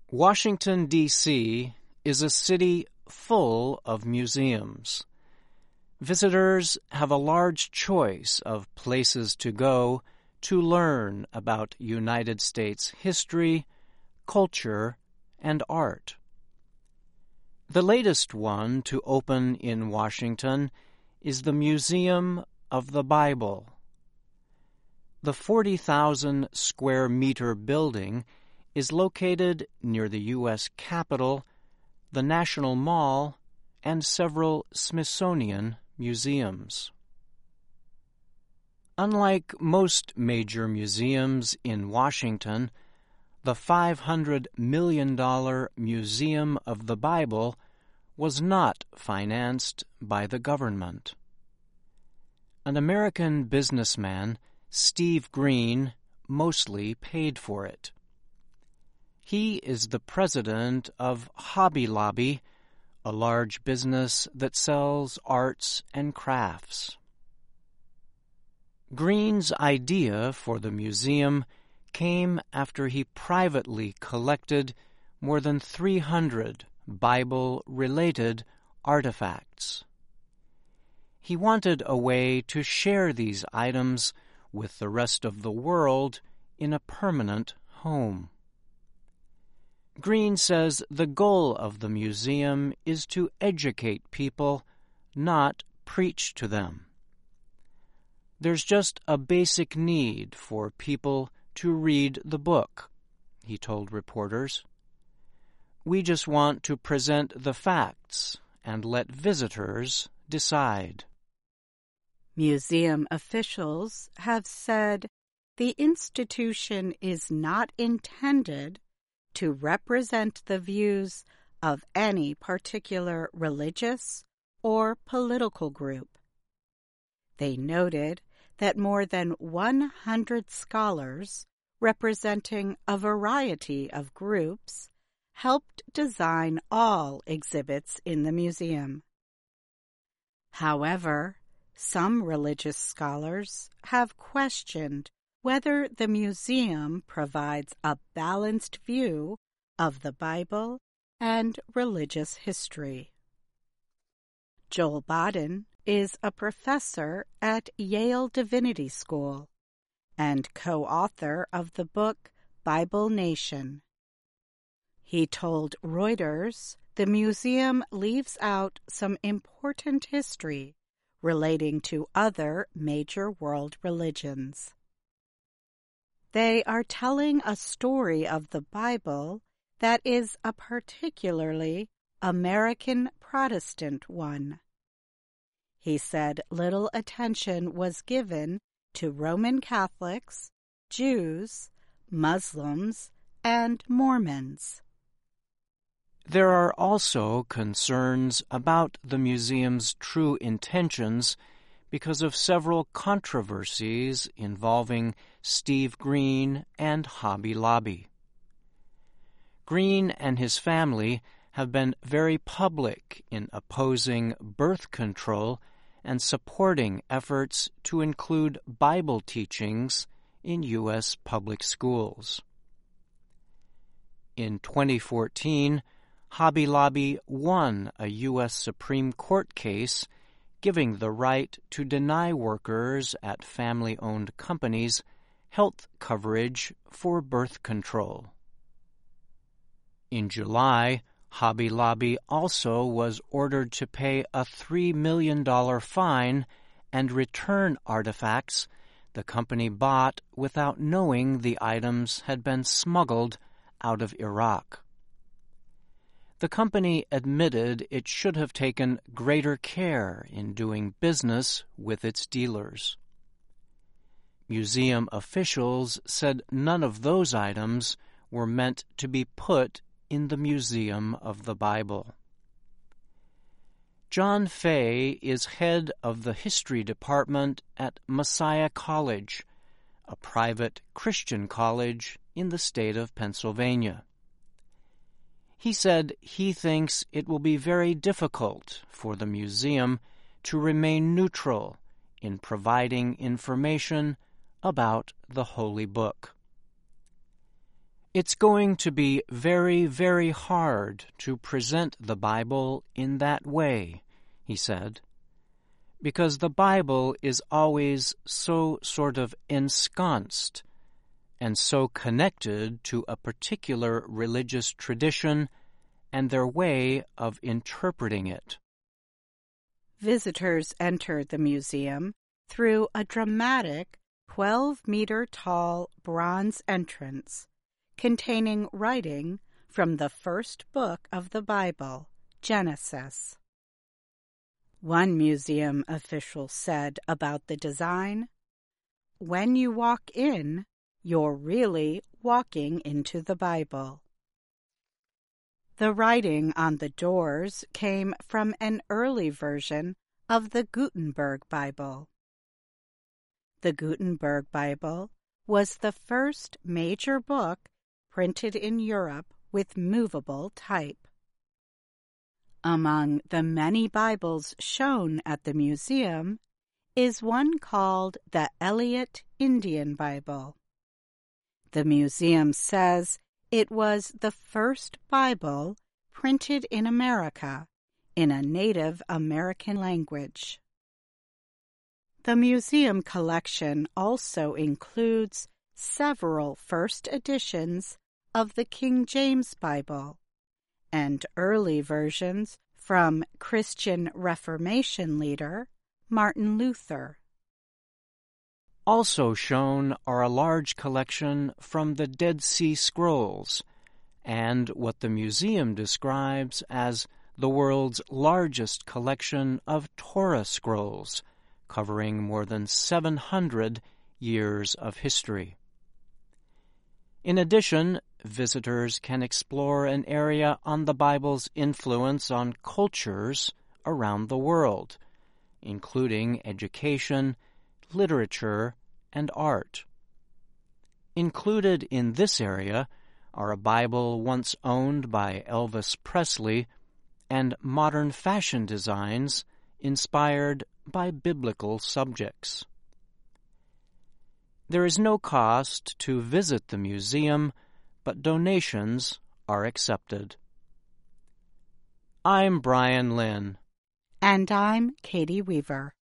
Washington, D.C. is a city full of museums. Visitors have a large choice of places to go to learn about United States history, culture, and art. The latest one to open in Washington is the Museum of the Bible. The 40,000 square meter building is located near the U.S. Capitol, the National Mall, and several Smithsonian museums. Unlike most major museums in Washington, the $500 million Museum of the Bible was not financed by the government. An American businessman, Steve Green, mostly paid for it. He is the president of Hobby Lobby, a large business that sells arts and crafts. Green's idea for the museum came after he privately collected more than 300 Bible-related artifacts. He wanted a way to share these items with the rest of the world in a permanent home. Green says the goal of the museum is to educate people, not preach to them. There's just a basic need for people to read the book, he told reporters. We just want to present the facts and let visitors decide. Museum officials have said the institution is not intended to represent the views of any particular religious or political group. They noted that more than 100 scholars representing a variety of groups helped design all exhibits in the museum. However, some religious scholars have questioned whether the museum provides a balanced view of the Bible and religious history. Joel Baden is a professor at Yale Divinity School and co-author of the book Bible Nation. He told Reuters the museum leaves out some important history relating to other major world religions. They are telling a story of the Bible that is a particularly American Protestant one. He said little attention was given to Roman Catholics, Jews, Muslims, and Mormons. There are also concerns about the museum's true intentions because of several controversies involving Steve Green and Hobby Lobby. Green and his family have been very public in opposing birth control and supporting efforts to include Bible teachings in U.S. public schools. In 2014, Hobby Lobby won a U.S. Supreme Court case giving the right to deny workers at family-owned companies health coverage for birth control. In July, Hobby Lobby also was ordered to pay a $3 million fine and return artifacts the company bought without knowing the items had been smuggled out of Iraq. The company admitted it should have taken greater care in doing business with its dealers. Museum officials said none of those items were meant to be put in the Museum of the Bible. John Fay is head of the history department at Messiah College, a private Christian college in the state of Pennsylvania. He said he thinks it will be very difficult for the museum to remain neutral in providing information about the Holy Book. It's going to be very, very hard to present the Bible in that way, he said, because the Bible is always so sort of ensconced and so connected to a particular religious tradition and their way of interpreting it. Visitors entered the museum through a dramatic 12-meter-tall bronze entrance containing writing from the first book of the Bible, Genesis. One museum official said about the design, "When you walk in, you're really walking into the Bible." The writing on the doors came from an early version of the Gutenberg Bible. The Gutenberg Bible was the first major book printed in Europe with movable type. Among the many Bibles shown at the museum is one called the Eliot Indian Bible. The museum says it was the first Bible printed in America in a Native American language. The museum collection also includes several first editions of the King James Bible and early versions from Christian Reformation leader Martin Luther. Also shown are a large collection from the Dead Sea Scrolls and what the museum describes as the world's largest collection of Torah scrolls, covering more than 700 years of history. In addition, visitors can explore an area on the Bible's influence on cultures around the world, including education, literature, and art. Included in this area are a Bible once owned by Elvis Presley and modern fashion designs inspired by biblical subjects. There is no cost to visit the museum, but donations are accepted. I'm Brian Lynn. And I'm Katie Weaver.